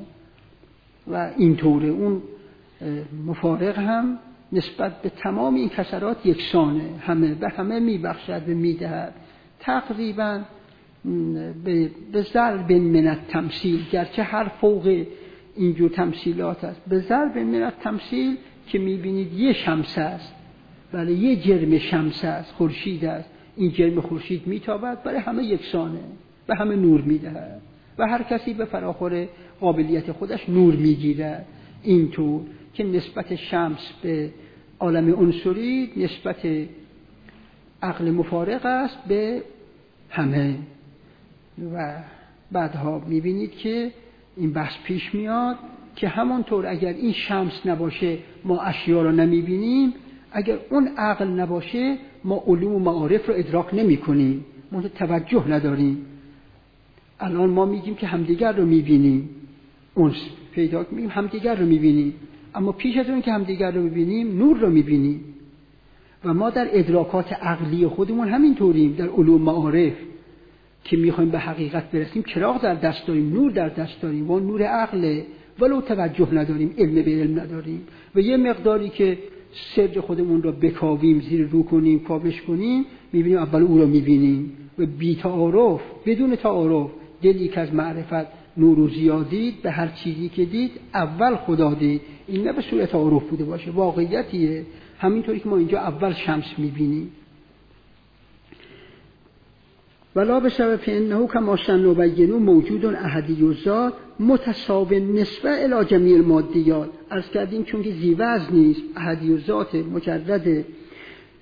و اینطوره. اون مفارق هم نسبت به تمام این کسرات یکسانه، همه به همه میبخشد و میدهد. تقریبا به ضرب من التمثیل، گرچه هر فوق اینجور تمثیلات است، به ضرب من التمثیل که میبینید یه شمس است، بله یه جرم شمس است، خورشید است، این جرم خورشید میتابد، برای همه یکسانه، به همه نور میدهد و هر کسی به فراخور قابلیت خودش نور میگیرد. اینطور که نسبت شمس به عالم عنصری نسبت عقل مفارق است به همه. و بعدها میبینید که این بحث پیش میاد که همانطور اگر این شمس نباشه ما اشیا رو نمیبینیم، اگر اون عقل نباشه ما علوم و معارف رو ادراک نمی کنیم، ما توجه نداریم. الان ما میگیم که همدیگر رو میبینیم، اونس پیدا میگیم همدیگر رو میبینیم، اما پیش از اون که همدیگر رو میبینیم نور رو میبینیم. و ما در ادراکات عقلی خودمون همینطوریم، در علوم معارف که میخوایم به حقیقت برسیم چراغ در دست داریم، نور در دست داریم و نور عقله، ولو توجه نداریم، علم به علم نداریم و یه مقداری که سر خودمون رو بکاویم، زیر رو کنیم، کاوش کنیم، میبینیم اول او رو میبینیم و بی تعارف، بدون تعارف، دلی که از معرفت نور و زیادید به هر چیزی که دید اول خدا دید. این نه به صورت تعارف بوده باشه، واقعیتیه. همینطوری که ما اینجا اول شمس میبینیم. ولا به سبب انه کما سنبین موجود احدی ذات متساو نسبه الی جمیع المادیات. عرض کردیم چون که زی وزن نیست، احدی ذات مجرد.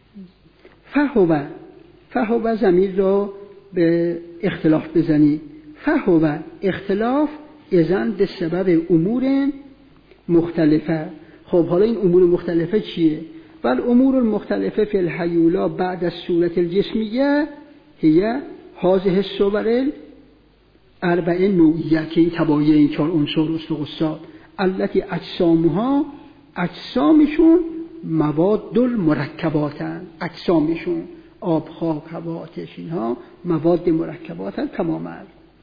فهو فهو ضمیر را به اختلاف بزنید. فهو اختلاف اذن به سبب امور مختلفه. خب حالا این امور مختلفه چیه؟ بل امور المختلفه فی الحیولا بعد از صورت الجسمیه هي هذه الصور اربع نوعیه که این تبایع این چهار عنصر استقصاد التي اجسامها اجسامشون مواد المرکباتن، اجسامشون آب، خاک، هوا، آتش، اینها مواد مرکباتن تماما.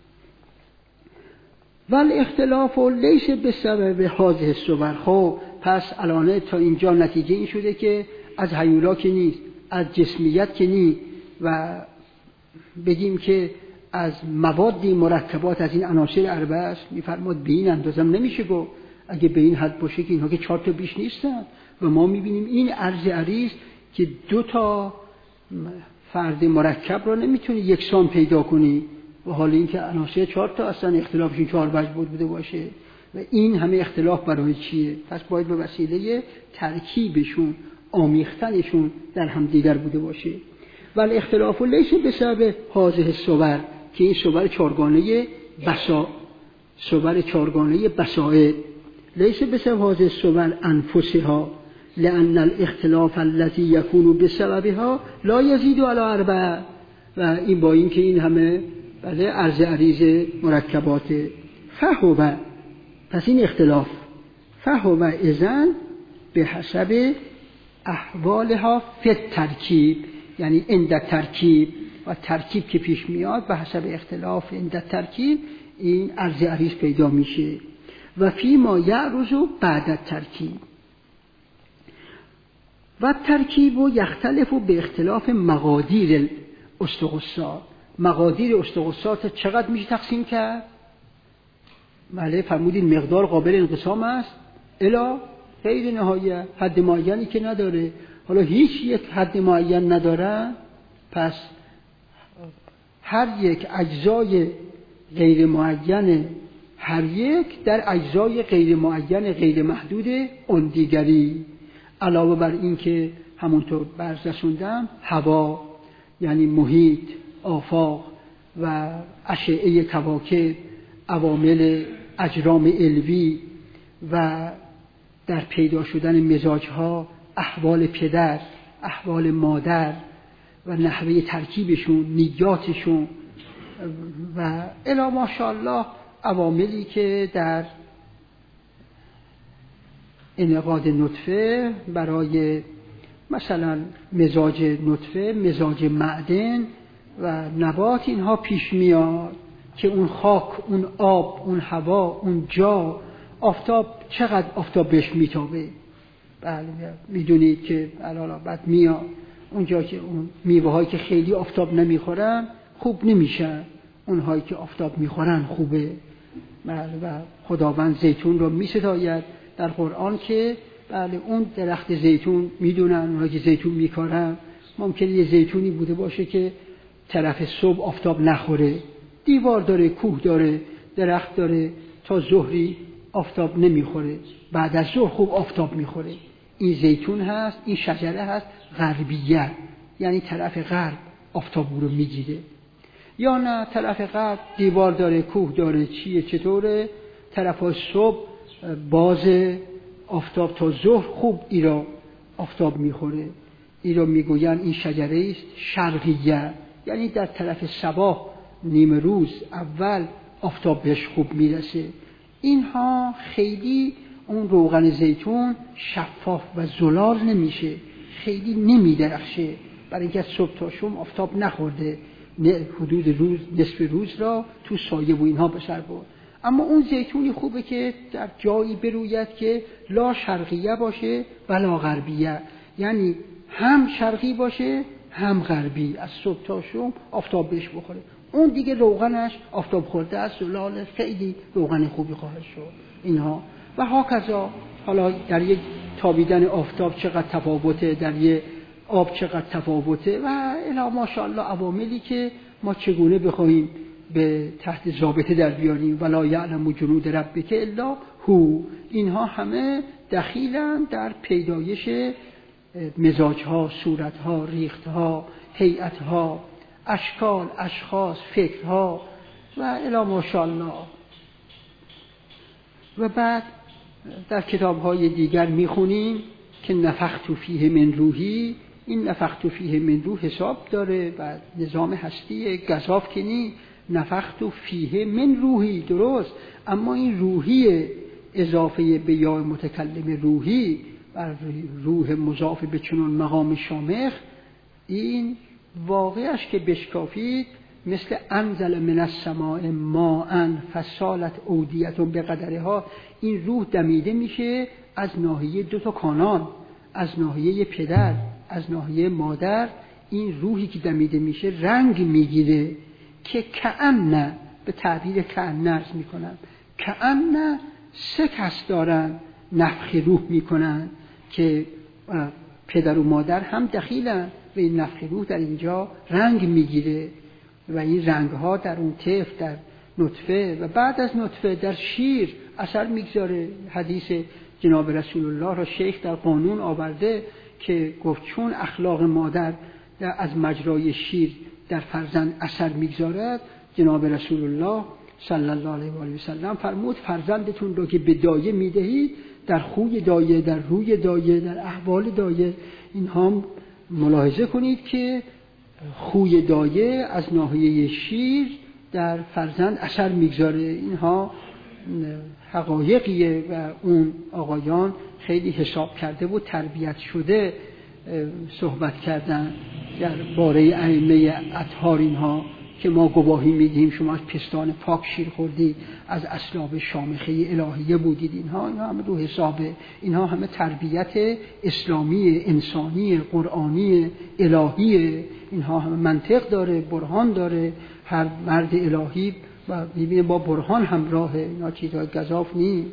ول اختلاف لیس به سبب هذه الصور. خب پس الان تا اینجا نتیجه این شده که از هیولا که نیست، از جسمیت که نیست، و بگیم که از مواد مرکبات از این عناصر اربعه است. میفرماد به این اندازم نمیشه گفت، اگه به این حد باشه که اینها که چهار تا بیش نیستن. و ما میبینیم این عرض عریض که دو تا فرد مرکب را نمیتونی یکسان پیدا کنی، و حال این که عناصر چهار تا اصلا اختلافشون چهار وجه بود بوده باشه، و این همه اختلاف برای چیه؟ پس باید به وسیله ترکیبشون، آمیختنشون در هم دیگر بوده باشه. ولی اختلاف لیس به سبب هذه الصور که این صور چهارگانه بسا صور چهارگانه بسائط لیس به سبب هذه الصور انفسها لأن الاختلاف الذي يكون بسببها لا يزيد على اربعه. و این با این که این همه بله عرض عریض مرکبات فهو، پس این اختلاف فهو اذن به حسب احوالها فی الترکیب، یعنی عند ترکیب و ترکیب که پیش میاد به حسب اختلاف عند ترکیب این عرض عریض پیدا میشه. و فی ما یعرض بعد ترکیب و ترکیب و یختلف به اختلاف مقادیر استقصات. مقادیر استقصات چقدر میشه تقسیم کرد؟ بله فرمودین مقدار قابل انقسام است الا غیر نهایه، حد معینی که نداره. حالا هیچ یک حد معین نداره، پس هر یک اجزای غیر معین هر یک در اجزای غیر معین غیر محدود اون دیگری. علاوه بر این که همونطور برز رسوندم هوا یعنی محیط، آفاق و اشعه کواکب، عوامل اجرام علوی و در پیدا شدن مزاجها، احوال پدر، احوال مادر و نحوه ترکیبشون، نیاتشون و الی ماشاءالله عواملی که در انعقاد نطفه برای مثلا مزاج نطفه، مزاج معدن و نبات اینها پیش میاد که اون خاک، اون آب، اون هوا، اون جا، آفتاب چقدر آفتاب بهش میتابه. بله میدونید که الان بعد میاد اونجا که اون میوه هایی که خیلی آفتاب نمیخورن خوب نمیشن، اونهایی که آفتاب میخورن خوبه. بله و خداوند زیتون رو میستاید در قرآن که بله اون درخت زیتون میدونن، اونهایی که زیتون میکارن ممکنه یه زیتونی بوده باشه که طرف صبح آفتاب نخوره، دیوار داره، کوه داره، درخت داره، تا ظهری آفتاب نمیخوره، بعد از ظهر خوب آفتاب میخوره. این زیتون هست، این شجره هست غربیه، یعنی طرف غرب آفتاب رو میگیره. یا نه طرف غرب دیوار داره، کوه داره، چیه چطوره، طرف صبح باز آفتاب تا ظهر خوب ایرا آفتاب میخوره. ایرا میگوین این شجره است شرقیه، یعنی در طرف صباح نیم روز اول آفتاب بهش خوب میرسه. اینها خیلی اون روغن زیتون شفاف و زلال نمیشه، خیلی نمیدرخشه، برای اینکه صبح تا شام آفتاب نخورده، حدود روز نصف روز را تو سایه و اینها به سر برد. اما اون زیتونی خوبه که در جایی بروید که لا شرقیه باشه ولا غربیه، یعنی هم شرقی باشه هم غربی، از صبح تا شام آفتاب بهش بخوره. اون دیگه روغنش آفتاب خورده است، زلال خیلی روغن خوبی خواهد شد. اینها و هاکذا. حالا در یک تابیدن آفتاب چقدر تفاوته، در یک آب چقدر تفاوته و الی ماشاءالله عواملی که ما چگونه بخوایم به تحت ضابطه در بیاریم. ولا یعلم جنود ربک الا هو. اینها همه دخیلن در پیدایش مزاجها، صورتها، ریختها، هیئتها، اشکال، اشخاص، فکرها، و الی ماشاءالله. و بعد در کتاب‌های دیگر میخونیم که نفخت فیه من روحی، این نفخت فیه من روح حساب داره و نظام هستی گزاف که نی، نفخت فیه من روحی درست، اما این روحی اضافه به یا متکلم روحی و روح مضاف به چنون مقام شامخ، این واقعش که بشکافید مثل انزل من السماء ماء فسالت اودیة بقدرها، این روح دمیده میشه از ناحیه دو تا کانال، از ناحیه پدر، از ناحیه مادر. این روحی که دمیده میشه رنگ میگیره که کأن، به تعبیر کأن عرض میکنم، کأن سه کس دارن نفخ روح میکنن که پدر و مادر هم دخیلن و این نفخ روح در اینجا رنگ میگیره و این رنگ ها در اون طفل، در نطفه و بعد از نطفه در شیر اثر میگذاره. حدیث جناب رسول الله را شیخ در قانون آورده که گفت چون اخلاق مادر از مجرای شیر در فرزند اثر میگذارد، جناب رسول الله صلی الله علیه و آله و سلم فرمود فرزندتون رو که به دایه میدهید در خوی دایه، در روی دایه، در احوال دایه، اینها ملاحظه کنید که خوی دایه از ناحیه شیر در فرزند اثر میگذاره. اینها حقایقیه و اون آقایان خیلی حساب کرده و تربیت شده صحبت کردن در باره ائمه اطهار، اینها که ما گواهی میدیم شما از پستان پاک شیر خوردید، از اصلاب شامخه الهیه بودید، اینها اینها همه رو حسابه، اینها همه تربیت اسلامی، انسانی، قرآنی، الهیه، اینها همه منطق داره، برهان داره. هر مرد الهی و میبینه با برهان همراهه، اینا چیزهای گزاف نیست.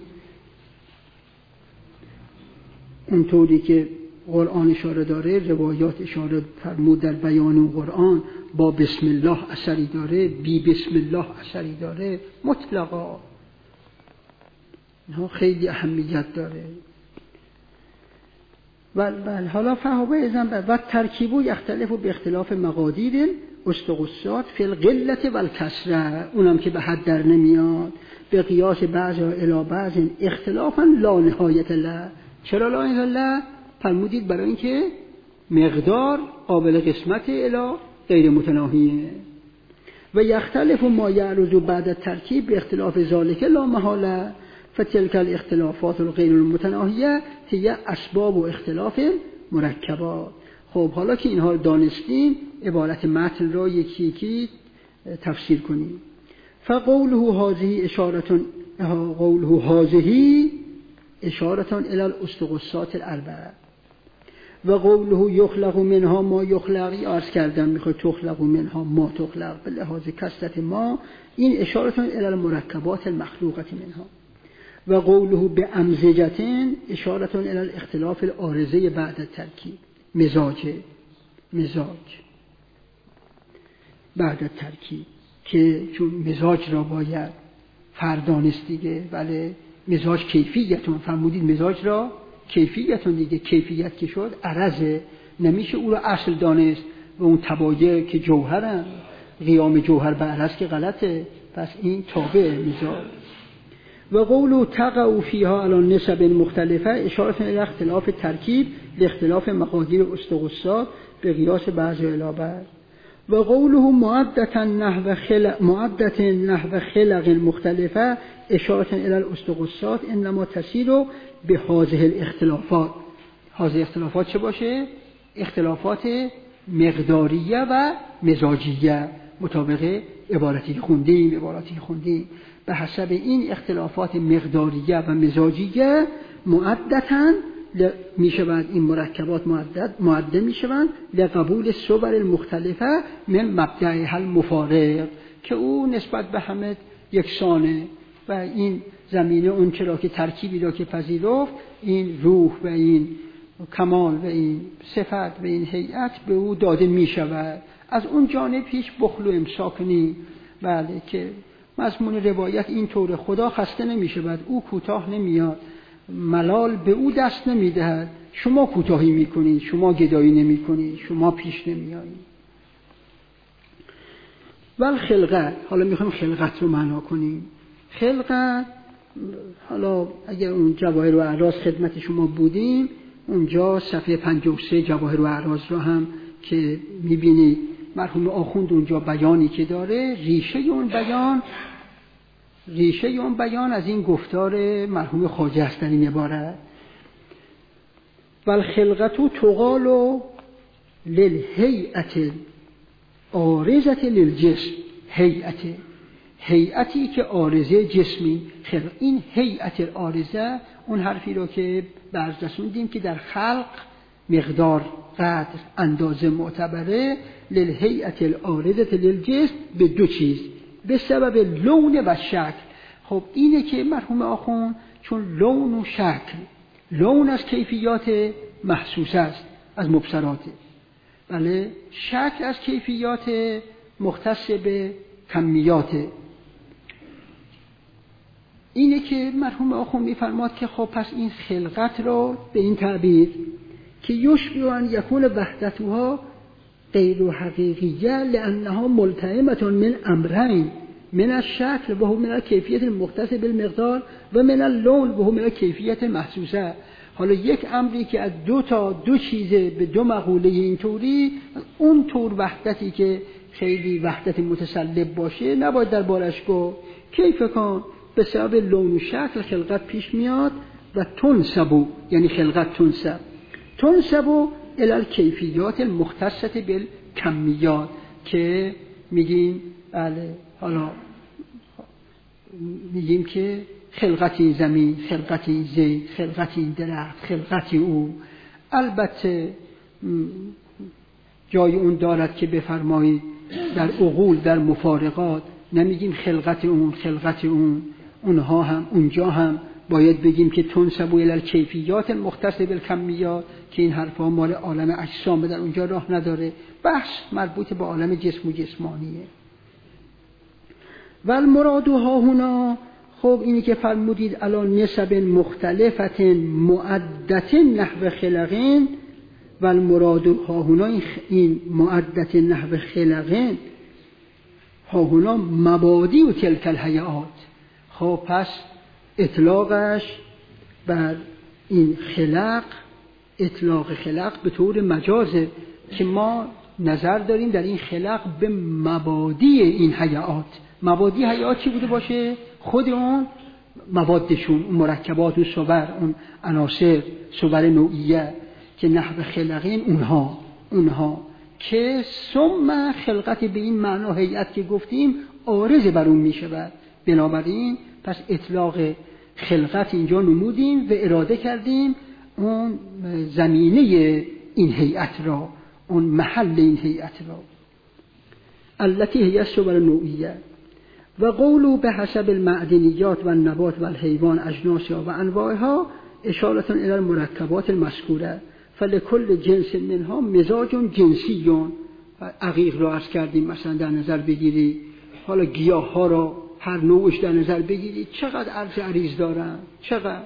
اونطوری که قرآن اشاره داره، روایات اشاره فرمود در بیان قرآن با بسم الله اثری داره، بی بسم الله اثری داره، مطلقا اینها خیلی اهمیت داره. و حالا فهوه ازن و ترکیبو یختلف به اختلاف مقادیر استغصات فی القلة و الکثرة، اونم که به حد در نمیاد، به قیاس بعض الی بعض اختلافا لا نهایت له. چرا لا نهایت له؟ فرمودید برای اینکه مقدار قابل قسمت الی غیر متناهیه. و یختلف ما یعرض بعد ترکیب به اختلاف ذالک لا محاله، فتلک الاختلافات الغیر المتناهیه هی اسباب و اختلاف مرکبات. خب حالا که اینها دانستیم، عبارت متن را یکی یکی تفسیر کنیم. فقوله هذه اشاره قوله هذه اشاره الی الاستغصات الاربعه و قوله یخلق منها ما یخلق، عرض کردم میخواد تخلق منها ما تخلق به لحاظ کثرت ما، این اشاره الی المرکبات المخلوقه منها. و قوله به امزجتین اشاره الی الاختلاف العارضه بعد الترکیب، مزاج مزاج بعد ترکیب، که چون مزاج را باید فردانست دیگه، ولی مزاج کیفیتون فرمودید، مزاج را کیفیتون دیگه، کیفیت که شد عرضه، نمیشه او را اصل دانست و اون تبایع که جوهرن، قیام جوهر به عرض که غلطه، پس این تابع مزاج. و قول تقع فیها علی نسب مختلفه اشاره الی اختلاف ترکیب لاختلاف مقادیر استغصات به قیاس بعض الی بعض. و قوله معدتا نحو خلق معدتا نحو خلق مختلفه اشاره الی الاستغصات انما تسیر به هذه الاختلافات. هذه اختلافات چه باشه؟ اختلافات مقداریه و مزاجیه، مطابق عبارتی خوندیم عبارتی خوندیم به حسب این اختلافات مقداریه و مزاجیه معدتا می شوند، این مرکبات معدد معدد می شوند لقبول صور المختلفه من مبدأها المفارق، که او نسبت به همه یکسانه و این زمینه اون چرا که ترکیبی را که پذیرفت، این روح و این کمال و این صفت و این هیئت به او داده می شود. از اون جانب هیچ بخل و امساک نی، بله، که مضمون روایت این طور خدا خسته نمی شود، او کوتاه نمیاد، ملال به او دست نمی دهد، شما کوتاهی می کنید، شما گدایی نمی کنید، شما پیش نمی آیید. ول خلقت، حالا میخوایم خلقت رو معنا کنیم. خلقت، حالا اگر اون جواهر و اعراض خدمت شما بودیم، اونجا صفحه پنجاه و سه جواهر و اعراض رو هم که میبینید مرحوم آخوند اونجا بیانی که داره، ریشه اون بیان ریشه اون بیان از این گفتار مرحوم خواجه است در این عبارت. والخلقت تقال للهیئت عارضه للجسم. هیئت، هیئتی که عارضه جسمی. خلق، این هیئت عارضه اون حرفی رو که برز رسوندیم که در خلق مقدار، قدر، اندازه معتبره. للهیئت العارضه للجسم به دو چیز، به سبب لون و شکل. خب اینه که مرحوم آخوند چون لون و شکل، لون از کیفیات محسوس است، از مبصراته، بله، شکل از کیفیات مختص به کمیاته. اینه که مرحوم آخوند می‌فرماد که خب پس این خلقت رو به این تعبیر که یشبه ان یکون وحدتها غیر حقیقیه لانها ملتئمه من امرین، من الشکل و هو من الکیفیت المختص بالمقدار و من اللون و هو من الکیفیت محسوسه. حالا یک امری که از دو تا دو چیزه به دو مقوله اینطوری، اون طور وحدتی که خیلی وحدت متسلب باشه نباید در بارش گفت. کیف کن؟ به سبب لون و شکل خلقت پیش میاد و تنسبو، یعنی خلقت تنسب تنسبو الی الکیفیات المختصه بالکمیات، که میگیم بله، حالا میگیم که خلقتی زمین، خلقتی زید، خلقتی درخت، خلقتی او. البته جای اون دارد که بفرمایید در عقول، در مفارقات نمیگیم خلقت اون، خلقت اون. اونها هم اونجا هم باید بگیم که تنسبو الی الکیفیات المختص بالکمیات، که این حرفا مال عالم اجسام در اونجا راه نداره، بحث مربوط به عالم جسم و جسمانیه. و المراد ها هنا، خب اینی که فرمودید الان نسب مختلفت معدت نحو خلقین، و المراد ها هنا این معدت نحو خلقین ها هنا مبادی و تلک الهیئات. خب پس اطلاقش بر این خلق، اطلاق خلق به طور مجازه که ما نظر داریم در این خلق به مبادی این هیئات. مبادی هیئات چی بوده باشه؟ خود اون موادشون، اون مرکبات و صور، اون عناصر صور نوعیه که نحو خلقین، اونها اونها که ثم خلقت به این معنا هیئت که گفتیم عارض بر اون میشه. بنابراین پس اطلاق خلقت اینجا نمودیم و اراده کردیم اون زمینه این هیئت را، اون محل این هیئت را، التي هي الصور نوعیه. و قولو به حسب المعدنیات و النبات و الحیوان اجناسها و انواعها اشارة الى المرکبات المذکوره، فلکل جنس منها مزاج جنسیون. عقیق را عرض کردیم مثلا در نظر بگیری، حالا گیاه ها را هر نوعش در نظر بگیرید چقدر عرض عریض دارن، چقدر،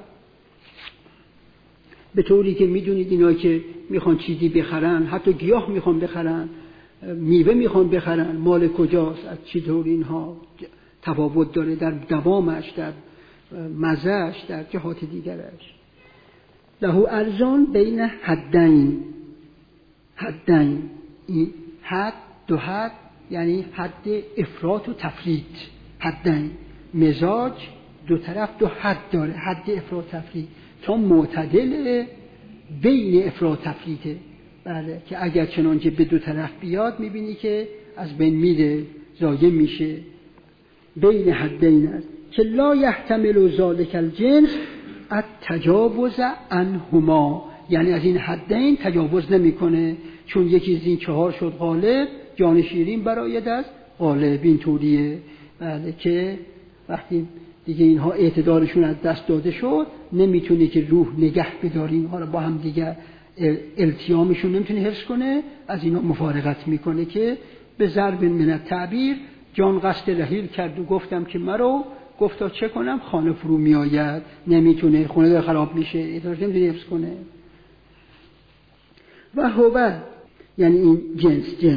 به طوری که میدونید اینا که میخوان چیزی بخرن، حتی گیاه میخوان بخرن، میوه میخوان بخرن، مال کجاست، از چی طور اینها تفاوت داره در دوامش، در مزهش، در جهات دیگرش. له ارزان بین حدین، حدین، این حد، دو حد، یعنی حد افراط و تفریط. حدین مزاج دو طرف دو حد داره، حد افراط تفریط، تا معتدل بین افراط تفریطه. بله، که اگر چنانچه به دو طرف بیاد میبینی که از بین میره، ضایع میشه. بین حدین است که لا یحتمل ذلک الجنس التجاوز عنهما، یعنی از این حدین تجاوز نمیکنه، چون یکی از این چهار شد غالب، جان شیرین برای دست غالب، این طوریه. بله، که وقتی دیگه اینها اعتدالشون از دست داده شد نمیتونه که روح نگه بداره، اینها رو با هم دیگه التیامشون نمیتونه حفظ کنه، از اینا مفارقت میکنه که به ضرب من التعبیر جان قصد رحیل کرد و گفتم که مرو، گفتا چه کنم، خانه فرو میآید، نمیتونه، خونه داره خراب میشه، اعتدالش نمیتونه حفظ کنه. و هو، یعنی این جنس جنس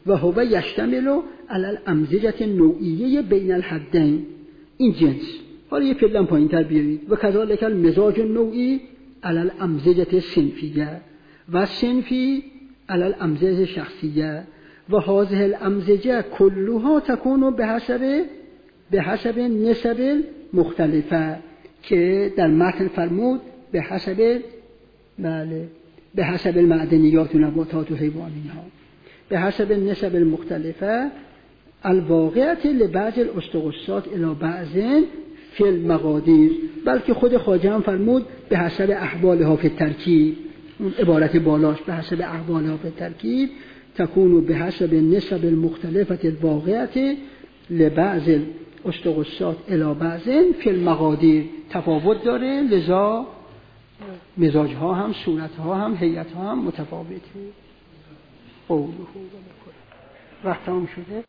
و هو یشتمل علی الامزجه نوعیه بین الحدین، این جنس. حالا یه پلن پایین تر بیارید و کذالک المزاج النوعی علی الامزجه صنفیه و صنفی علی الامزجه شخصیه و هذه الامزجه كلها تكون بحسب بحسب نسب مختلفه که در متن فرمود به حسب بله به حسب المعدنیات و نباتات و حیوانیات، به حسب النسب المختلفه الواقعه لبعض الاستغاثات الى بعض فی المقادیر، بلکه خود خواجه هم فرمود به حسب احوالها فی الترکیب، اون عبارت بالاش به حسب احوالها فی الترکیب تكون به حسب النسب المختلفه الواقعه لبعض الاستغاثات الى بعض فی المقادیر، تفاوت داره، لذا مزاجها هم صورتها هم هیئتها هم متفاوته. قوله وقت تمام شده.